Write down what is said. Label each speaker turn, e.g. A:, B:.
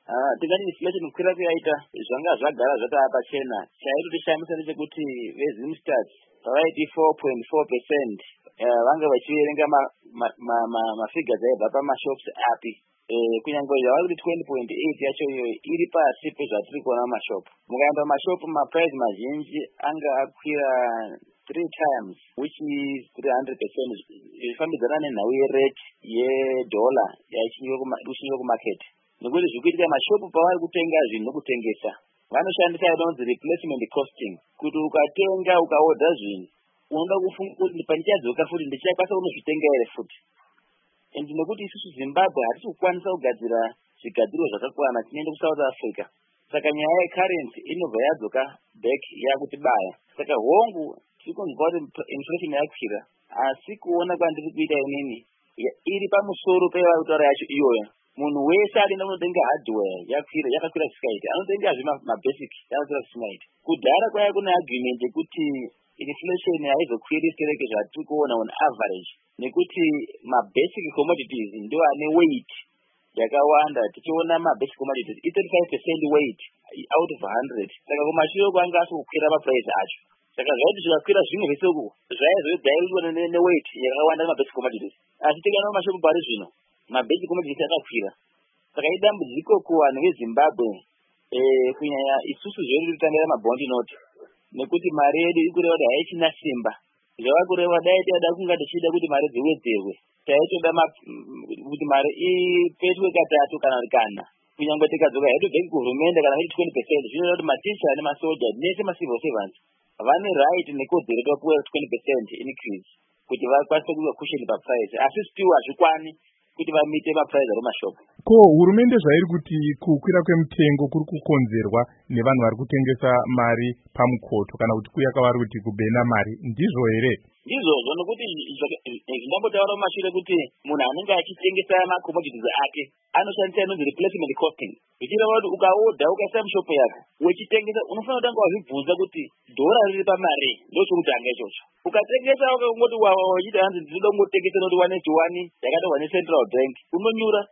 A: tingati inflation kukwira kuyaita zvanga zvagara zvataapachena. Chaitotoshamisa ndechekuti vezimstats pavaiti 4.4% vanga vachiverenga mafigures aibva pamashops api. Kunyangwe zvava kuti 20.8 yacho iyoyo iri pasi pezvatiri kuona mumashopu. Mukaenda mumashopu maprice mazhinji anga akwira 3 times, which is 300%, zvifambidzana nenhau yerate yedola yaichinyiwa kumarket. Nekuti zvikuitika mashopu pavari kutenga zvinhu kutengesa vanoshandisa inonzi replacement costing, kuti ukatenga ukaodha zvinhu unoda kufunga kuti pandichadzoka futi ndichakwanisa kunozvitenga here futi. And nekuti isusu Zimbabwe hatisi kukwanisa kugadzira zvigadzirwa zvakakwana, tinoenda kuSouth Africa, saka nyaya yecurrency inobva yadzoka back yakutibaya. Saka hongu tirikunzwa kuti inflation yakwira, asi kuona kwandiri kuita inini iri pamusoro pevari kutaura yacho iyoyo. Munhu wese arienda kunotenga hardware yakakwira zvisikaiti, anotenga mabasic yakakwira zvisikaiti. Kudhara kwaya kune agreement yekuti inflation haizokwiri stereke zvatiri kuona on average, nekuti mabasic commodities ndio ane weight yakawanda. Tichiona mabasic commodities 35% weight out of 100. Saka kumashure kwanga asikukwira maprice acho. Saka zvaiti zvikakwira zvimwe zvese uku zvaizodairwa neweight yakawanda mabasic commodities. Asi tikana mumashopu pari zvino mabasic commodities akakwira. Saka idambudziko kuvanhu veZimbabwe, kunyanya isusu zvedu totambira mabondi note, nekuti mari yedu ikureva kuti haichina simba. Zvava kureva dai tiada kunga tichida kuti mari dziwedzerwe, taitoda kuti mari ipetwe katatu kana kana. Kunyangwe tikadzoka hedu bheki kuhurumende kana kuti 20%, zvinoita kuti maticha nemasoja nese macivil servants vane right nekodzero kupuwa 20% increase kuti vakwanise kuva cushion paprice, asi still hazvikwani kuti vamite maprice ari mumashopu.
B: Ko hurumende zvairi kuti kukwira kwemitengo kuri kukonzerwa nevanhu vari kutengesa mari pamukoto kana kuti kuya kwavari kuti kubhena mari, ndizvo here?
A: Ndizvozvo, nokuti zvindambotaura mumashure kuti munhu anenge achitengesa macommodities ake anoshandisa inonzi replacement costing. Zvichireva kuti ukaodha ukaisa mushopu yako wechitengesa, unofanira kutanga wazvibvunza kuti dhora riri pamari ndochokutanga ichocho. Ukatengesa ukangoti wachiti hanzi ndinoda kungotengesa noti 181 yakatorwa neCentral Bank, unonyura.